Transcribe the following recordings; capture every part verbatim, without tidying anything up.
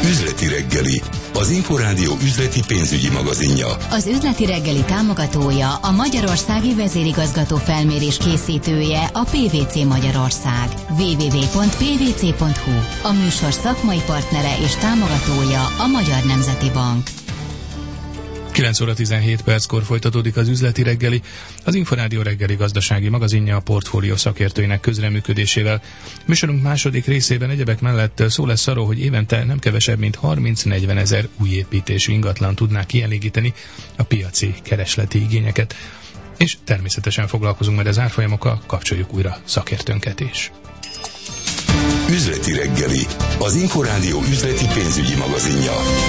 Üzleti reggeli, az Inforádió üzleti pénzügyi magazinja. Az üzleti reggeli támogatója, a Magyarországi Vezérigazgató Felmérés készítője, a pé vé cé Magyarország. double-u double-u double-u pont pé vé cé pont hú. A műsor szakmai partnere és támogatója a Magyar Nemzeti Bank. kilenc óra tizenhét perckor folytatódik az üzleti reggeli, az Inforádió reggeli gazdasági magazinja a Portfólió szakértőinek közreműködésével. Műsorunk második részében egyebek mellett szó lesz arról, hogy évente nem kevesebb, mint harminc-negyven ezer új építésű ingatlan tudná kielégíteni a piaci keresleti igényeket. És természetesen foglalkozunk majd az árfolyamokkal, kapcsoljuk újra szakértőnket is. Üzleti reggeli, az Inforádió üzleti pénzügyi magazinja.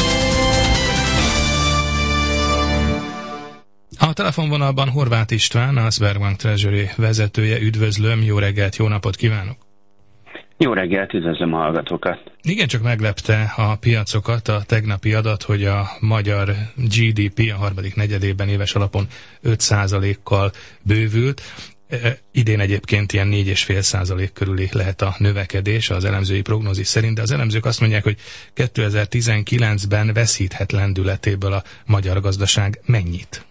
A telefonvonalban Horváth István, a Sberbank Treasury vezetője. Üdvözlöm, jó reggelt, jó napot kívánok! Jó reggelt, üdvözlöm a hallgatókat! Igen, csak meglepte a piacokat a tegnapi adat, hogy a magyar gé dé pé a harmadik negyedében éves alapon öt százalékkal bővült. E, idén egyébként ilyen négy egész öt százalék körüli lehet a növekedés az elemzői prognózis szerint, de az elemzők azt mondják, hogy kétezer-tizenkilencben veszíthet lendületéből a magyar gazdaság. Mennyit?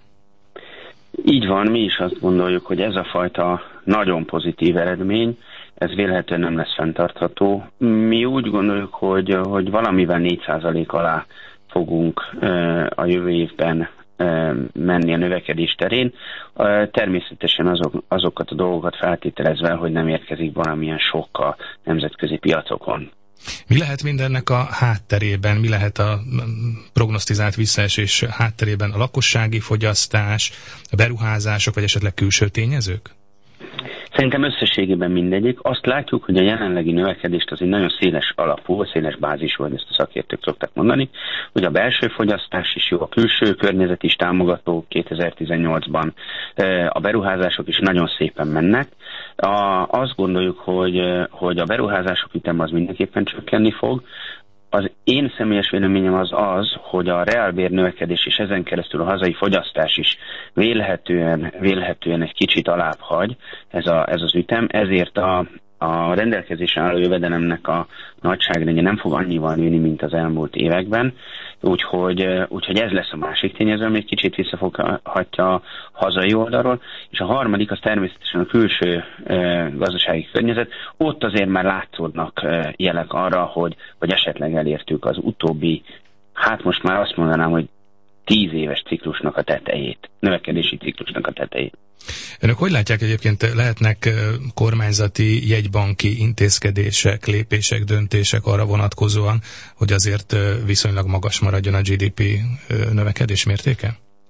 Így van, mi is azt gondoljuk, hogy ez a fajta nagyon pozitív eredmény, ez vélhetően nem lesz fenntartható. Mi úgy gondoljuk, hogy, hogy valamivel négy százalék alá fogunk a jövő évben menni a növekedés terén. Természetesen azok, azokat a dolgokat feltételezve, hogy nem érkezik valamilyen sok a nemzetközi piacokon. Mi lehet mindennek a hátterében, mi lehet a prognosztizált visszaesés hátterében? A lakossági fogyasztás, a beruházások, vagy esetleg külső tényezők? Szerintem összességében mindegyik. Azt látjuk, hogy a jelenlegi növekedést az egy nagyon széles alapú, széles bázisú, hogy ezt a szakértők szokták mondani, hogy a belső fogyasztás is jó, a külső környezet is támogató kétezer-tizennyolcban, a beruházások is nagyon szépen mennek. A, azt gondoljuk, hogy, hogy a beruházások ütem az mindenképpen csökkenni fog. Az én személyes véleményem az az, hogy a reálbér növekedés és ezen keresztül a hazai fogyasztás is vélhetően, vélhetően egy kicsit alább hagy ez, a, ez az ütem, ezért a, a rendelkezésre álló jövedelemnek a nagyságrendje nem fog annyival nőni, mint az elmúlt években, úgyhogy, úgyhogy ez lesz a másik tényező, ami egy kicsit visszafoghatja a hazai oldalról, és a harmadik az természetesen a külső e, gazdasági környezet. Ott azért már látszódnak e, jelek arra, hogy, hogy esetleg elértük az utóbbi, hát most már azt mondanám, hogy tíz éves ciklusnak a tetejét, növekedési ciklusnak a tetejét. Önök hogy látják egyébként, lehetnek kormányzati, jegybanki intézkedések, lépések, döntések arra vonatkozóan, hogy azért viszonylag magas maradjon a gé dé pé növekedés mértéke?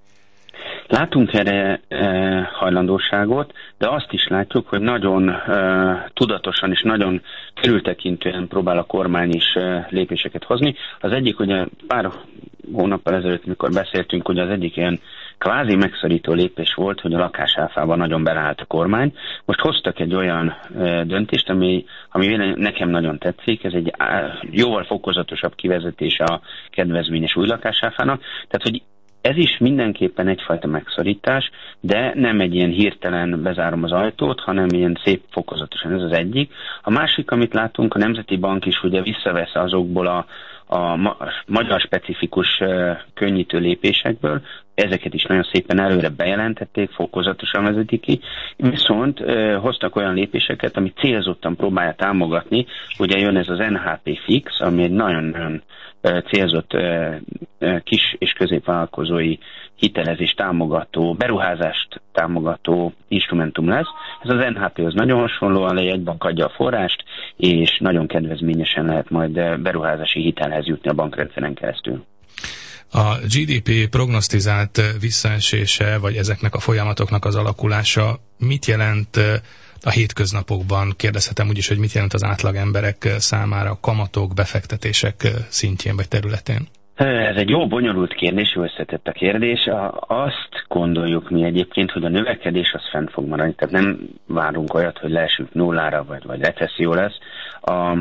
Látunk erre e, hajlandóságot, de azt is látjuk, hogy nagyon e, tudatosan és nagyon körültekintően próbál a kormány is e, lépéseket hozni. Az egyik, ugye pár hónappal ezelőtt, mikor beszéltünk, hogy az egyik ilyen kvázi megszorító lépés volt, hogy a lakásáfában nagyon beleállt a kormány. Most hoztak egy olyan e, döntést, ami, ami nekem nagyon tetszik, ez egy á, jóval fokozatosabb kivezetése a kedvezményes új lakásáfának. Tehát, hogy ez is mindenképpen egyfajta megszorítás, de nem egy ilyen hirtelen bezárom az ajtót, hanem ilyen szép fokozatosan, ez az egyik. A másik, amit látunk, a Nemzeti Bank is ugye visszavesz azokból a, a ma, magyar specifikus uh, könnyítő lépésekből, ezeket is nagyon szépen előre bejelentették, fokozatosan vezetik ki, viszont uh, hoztak olyan lépéseket, ami célzottan próbálja támogatni, ugye jön ez az en há pé Fix, ami egy nagyon-nagyon célzott kis és középvállalkozói hitelezés támogató, beruházást támogató instrumentum lesz. Ez az en há pé az nagyon hasonlóan, egy bank adja a forrást, és nagyon kedvezményesen lehet majd beruházási hitelhez jutni a bankrendszeren keresztül. A gé dé pé prognosztizált visszaesése, vagy ezeknek a folyamatoknak az alakulása mit jelent a hétköznapokban? Kérdezhetem úgyis, hogy mit jelent az átlag emberek számára kamatok, befektetések szintjén vagy területén? Ez egy jó bonyolult kérdés, jó összetett a kérdés. Azt gondoljuk mi egyébként, hogy a növekedés az fent fog maradni, tehát nem várunk olyat, hogy leesünk nullára, vagy, vagy recesszió lesz. A,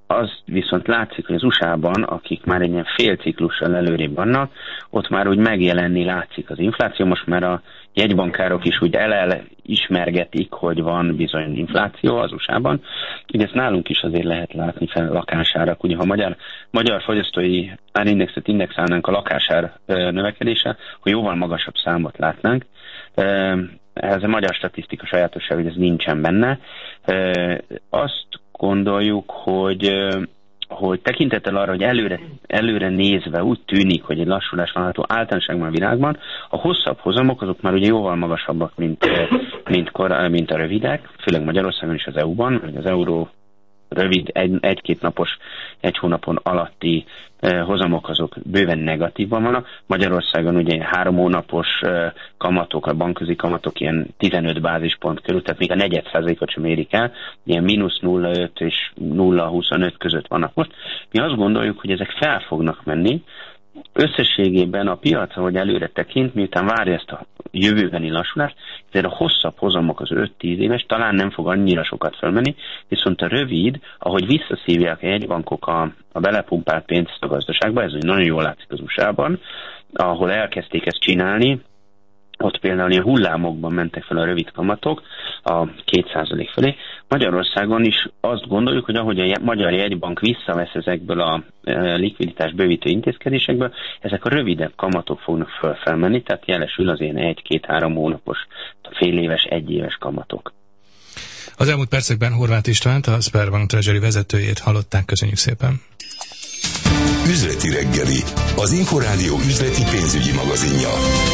az viszont látszik, hogy az u es á-ban, akik már egy ilyen félciklussal előrébb vannak, ott már úgy megjelenni látszik az infláció. Most már a jegybankárok is úgy el ismergetik, hogy van bizony infláció az u es á-ban. Ugye ezt nálunk is azért lehet látni fel lakásárak. Ugye ha magyar, magyar fogyasztói árindexet indexálnánk a lakásár növekedése, hogy jóval magasabb számot látnánk. Ez a magyar statisztika sajátosság, hogy ez nincsen benne. Azt gondoljuk, hogy, hogy tekintettel arra, hogy előre, előre nézve úgy tűnik, hogy egy lassulás várható általánosságban a világban, a hosszabb hozamok azok már ugye jóval magasabbak, mint, mint, kor, mint a rövidek, főleg Magyarországon és az é u-ban, vagy az euró rövid, egy, egy-két napos, egy hónapon alatti eh, hozamok azok bőven negatívban vannak. Magyarországon ugye három hónapos eh, kamatok, a bankközi kamatok ilyen tizenöt bázispont körül, tehát még a negyed százalékot sem érik el, ilyen mínusz nulla egész öt és nulla egész huszonöt között vannak most. Mi azt gondoljuk, hogy ezek fel fognak menni. Összességében a piac, ahogy előre tekint, miután várja ezt a jövőbeni lassulást, ezért a hosszabb hozamok az öt-tíz éves talán nem fog annyira sokat fölmenni, viszont a rövid, ahogy visszaszívják a jegybankok a, a belepumpált pénzt a gazdaságba, ez nagyon jól látszik az u es á-ban, ahol elkezdték ezt csinálni, ott például ilyen hullámokban mentek fel a rövid kamatok a két százalék fölé. Magyarországon is azt gondoljuk, hogy ahogy a Magyar Jegybank visszavesz ezekből a likviditás bővítő intézkedésekből, ezek a rövidebb kamatok fognak fölfelmenni, tehát jelesül az ilyen egy-két-három hónapos, fél éves, egyéves kamatok. Az elmúlt percekben Horváth Istvánt, a Sberbank Treasury vezetőjét hallották. Köszönjük szépen! Üzleti reggeli, az Inforádió üzleti pénzügyi magazinja.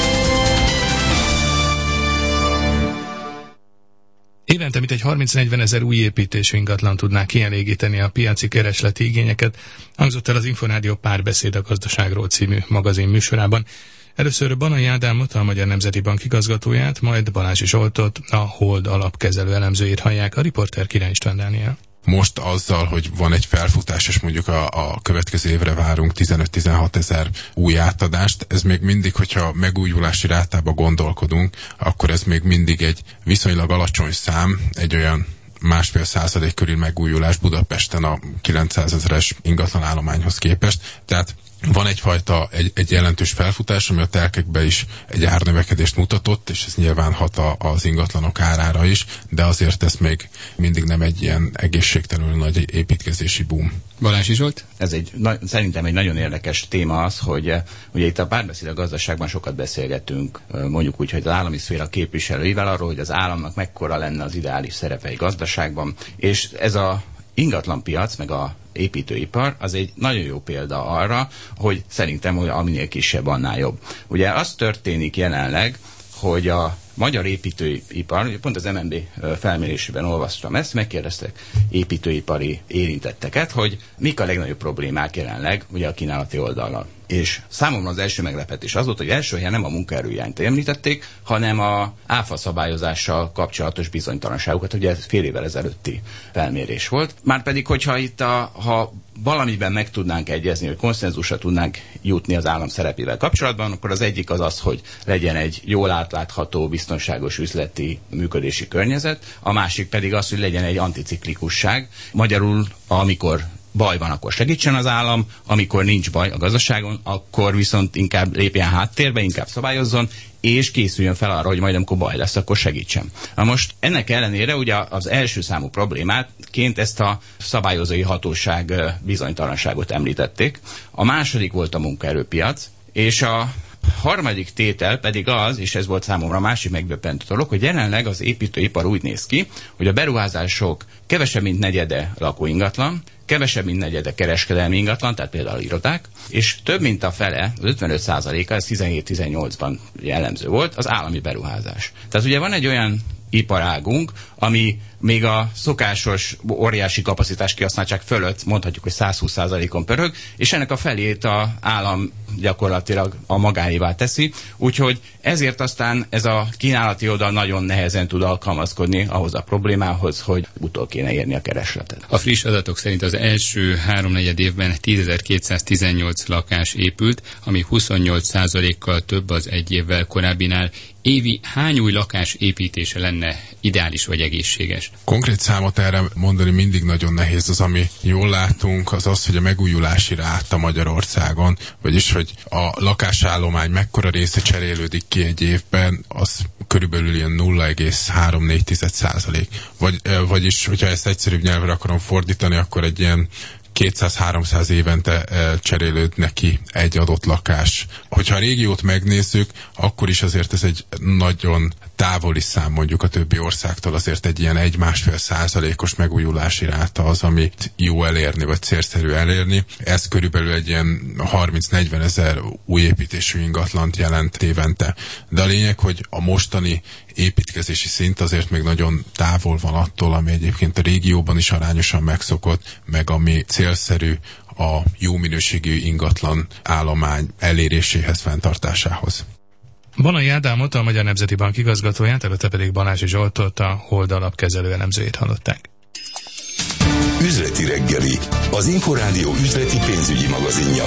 Évente mintegy harminc-negyven ezer új építésű ingatlan tudná kielégíteni a piaci keresleti igényeket, hangzott el az Inforádió Párbeszéd a gazdaságról című magazin műsorában. Először Banai Ádámot, a Magyar Nemzeti Bank igazgatóját, majd Balázsi Zsoltot, a Hold alapkezelő elemzőjét hallják, a riporter Király István Dániel. Most azzal, hogy van egy felfutás, és mondjuk a, a következő évre várunk tizenöt-tizenhat ezer új átadást, ez még mindig, hogyha megújulási rátába gondolkodunk, akkor ez még mindig egy viszonylag alacsony szám, egy olyan másfél százalék körül megújulás Budapesten a kilencszázezeres ingatlanállományhoz képest. Tehát van egyfajta, egy, egy jelentős felfutás, ami a telkekben is egy árnövekedést mutatott, és ez nyilván hat a, az ingatlanok árára is, de azért ez még mindig nem egy ilyen egészségtelenül nagy építkezési boom. Balázsi Zsolt? Ez egy, na, szerintem egy nagyon érdekes téma az, hogy ugye itt a Párbeszéd a gazdaságban sokat beszélgetünk, mondjuk úgy, hogy az állami szféra képviselőivel arról, hogy az államnak mekkora lenne az ideális szerepe egy gazdaságban, és ez a ingatlanpiac, meg a építőipar, az egy nagyon jó példa arra, hogy szerintem, hogy aminél kisebb, annál jobb. Ugye az történik jelenleg, hogy a magyar építőipar, pont az em en bé felmérésében olvastam ezt, megkérdeztek építőipari érintetteket, hogy mik a legnagyobb problémák jelenleg ugye a kínálati oldalon. És számomra az első meglepetés az volt, hogy első helyen nem a munkaerőhiányt említették, hanem a áfa szabályozással kapcsolatos bizonytalanságokat, ugye ez fél évvel ezelőtti felmérés volt. Márpedig, hogyha itt a, ha valamiben meg tudnánk egyezni, hogy konszenzusra tudnánk jutni az állam szerepével kapcsolatban, akkor az egyik az az, hogy legyen egy jól átlátható, biztonságos üzleti működési környezet, a másik pedig az, hogy legyen egy anticiklikusság. Magyarul, amikor baj van, akkor segítsen az állam, amikor nincs baj a gazdaságon, akkor viszont inkább lépjen háttérbe, inkább szabályozzon, és készüljön fel arra, hogy majd amikor baj lesz, akkor segítsen. Na most ennek ellenére ugye az első számú problémátként ezt a szabályozói hatóság bizonytalanságot említették. A második volt a munkaerőpiac, és a harmadik tétel pedig az, és ez volt számomra a másik megdöbbentő dolog, hogy jelenleg az építőipar úgy néz ki, hogy a beruházások kevesebb, mint negyede lakóingatlan, kevesebb, mint negyede kereskedelmi ingatlan, tehát például irodák, és több, mint a fele, az ötvenöt százaléka, ez tizenhét-tizennyolcban jellemző volt, az állami beruházás. Tehát ugye van egy olyan iparágunk, ami még a szokásos óriási kapacitás kihasználtság fölött mondhatjuk, hogy száz húsz százalékon pörög, és ennek a felét a állam gyakorlatilag a magáévá teszi, úgyhogy ezért aztán ez a kínálati oldal nagyon nehezen tud alkalmazkodni ahhoz a problémához, hogy utol kéne érni a keresletet. A friss adatok szerint az első háromnegyed évben tízezer-kétszáztizennyolc lakás épült, ami huszonnyolc százalékkal több az egy évvel korábbinál. Évi hány új lakás építése lenne ideális vagy egészséges? Konkrét számot erre mondani mindig nagyon nehéz. Az, ami jól látunk, az az, hogy a megújulási ráta Magyarországon, vagyis, hogy a lakásállomány mekkora része cserélődik ki egy évben, az körülbelül ilyen nulla egész három-négy százalék. Vagy, vagyis, hogyha ezt egyszerűbb nyelvre akarom fordítani, akkor egy ilyen kétszáz-háromszáz évente e, cserélődne ki egy adott lakás. Hogyha a régiót megnézzük, akkor is azért ez egy nagyon távoli szám mondjuk a többi országtól, azért egy ilyen egy-másfél százalékos megújulási ráta az, amit jó elérni, vagy célszerű elérni. Ez körülbelül egy ilyen harminc-negyven ezer új építésű ingatlant jelent évente. De a lényeg, hogy a mostani építkezési szint azért még nagyon távol van attól, ami egyébként a régióban is arányosan megszokott, meg ami célszerű a jó minőségű ingatlan állomány eléréséhez, fenntartásához. Banai Ádámot, a Magyar Nemzeti Bank igazgatóját, előtte pedig Balázsi Zsoltot, a Hold alapkezelő elemzőjét hallották. Üzleti reggeli, az Inforádió üzleti pénzügyi magazinja.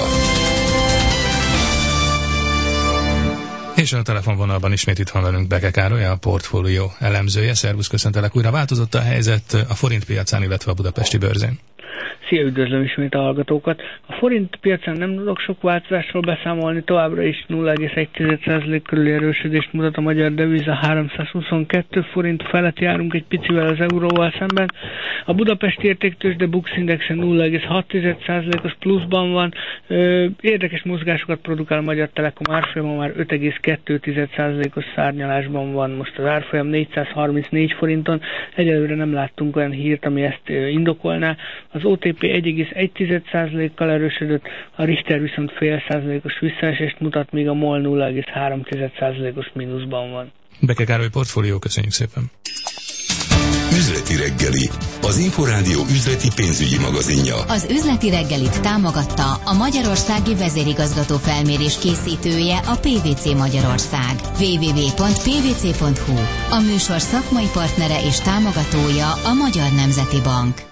És a telefonvonalban ismét itt van velünk Beke Károly, a portfólió elemzője. Szervusz, köszöntelek újra. Változott a helyzet a forint piacán, illetve a budapesti bőrzén? Szia, üdvözlöm ismét a hallgatókat. A forint piacán nem tudok sok változásról beszámolni, továbbra is nulla egész egy százalék körüli erősödést mutat a magyar deviza, háromszázhuszonkettő forint felett járunk egy picivel az euróval szemben. A budapesti értéktőzsde Bux Indexen nulla egész hat százalékos pluszban van. Érdekes mozgásokat produkál a Magyar Telekom árfolyama, már öt egész kettő százalékos szárnyalásban van most az árfolyam négyszázharmincnégy forinton. Egyelőre nem láttunk olyan hírt, ami ezt indokolná. Az o té pé egy egész egy százalékkal erősödött, a Richter viszont fél százalékos visszaesést mutat, míg a MOL nulla egész három százalékos mínuszban van. Beke Károly, portfólió, köszönjük szépen. Üzleti reggeli, az Inforádió üzleti pénzügyi magazinja. Az üzleti reggelit támogatta a magyarországi vezérigazgató felmérés készítője, a pé vé cé Magyarország. double-u double-u double-u pont pé vé cé pont hú. A műsor szakmai partnere és támogatója a Magyar Nemzeti Bank.